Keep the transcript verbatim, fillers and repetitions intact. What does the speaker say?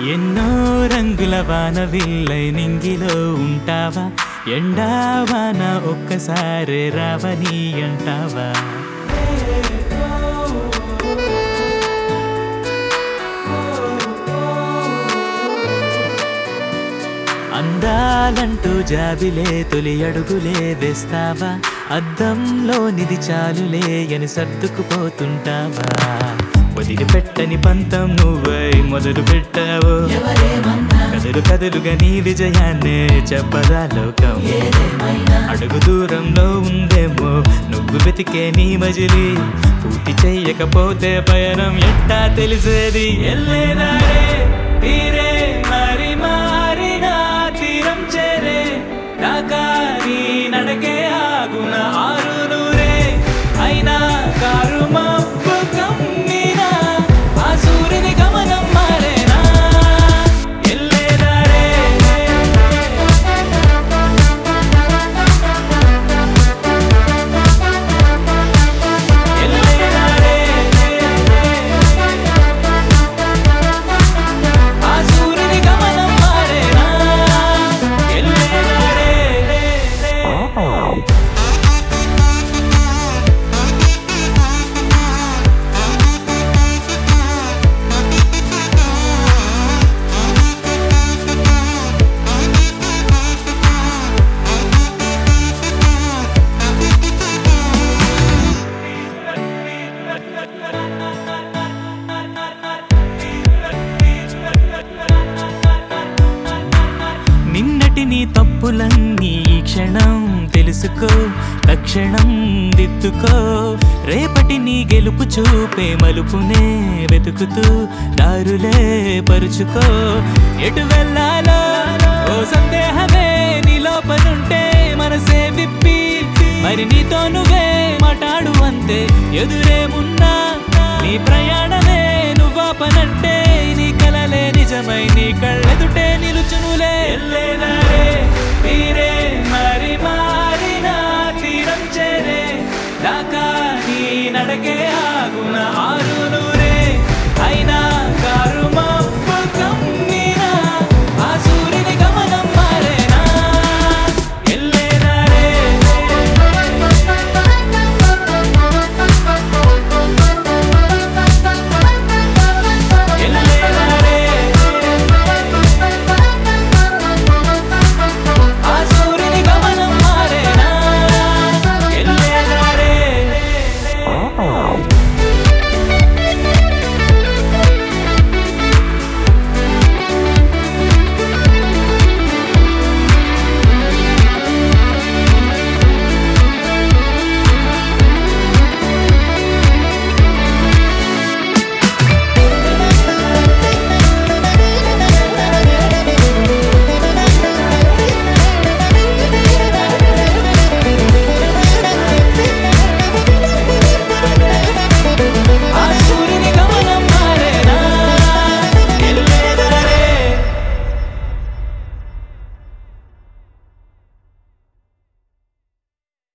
ఎన్నో రంగుల వాన విల్లై నింగిలో ఉంటావా, ఎండావాన ఒక్కసారి రావని అంటావా. అందాలంటూ జాబిలే తొలి అడుగులే వేస్తావా, అద్దంలో నిధి చాలులే అని సర్దుకుపోతుంటావా. వదిలిపెట్టని పంతం నువ్వై మొదలు పెట్టావు, కదులు కదులుగా నీ విజయాన్నే చెప్పదా లోకం. అడుగు దూరంలో ఉందేమో నువ్వు వెతికే నీ మజిలీ, పూర్తి చెయ్యకపోతే పయనం ఎట్టా తెలిసేది. ఎల్లేదారే తీరే మరి మారినా తీరం చేరే దాకా నీ నడకే ఆగున ఆరు నూరే అయినా కారు మబ్బు కమ్మినా ఆ సూర్యుని గమనం మారేనా. ఎల్లేదారే ఎల్లేదారే ఆ సూర్యుని గమనం మారేనా. ఎల్లేదారే నిన్నటి నీ తప్పులన్నీ ఈ క్షణం తెలుసుకో, తక్షణం దిద్దుకో. రేపటి నీ గెలుపు చూపే మలుపునే వెతుకుతూ దారులే పరుచుకో. ఎటు వెళ్ళాలో ఓ సందేహమే నీ లోపనుంటే మనసే విప్పి మరి నీతో నువ్వే మాట్లాడు అంతే. ఎదురేమున్నా నీ ప్రయాణమే నువ్వాపనంటే నీ కలలే నిజమై నీ కళ్ళెదుటే నిలుచునులే. ఎల్లేదారే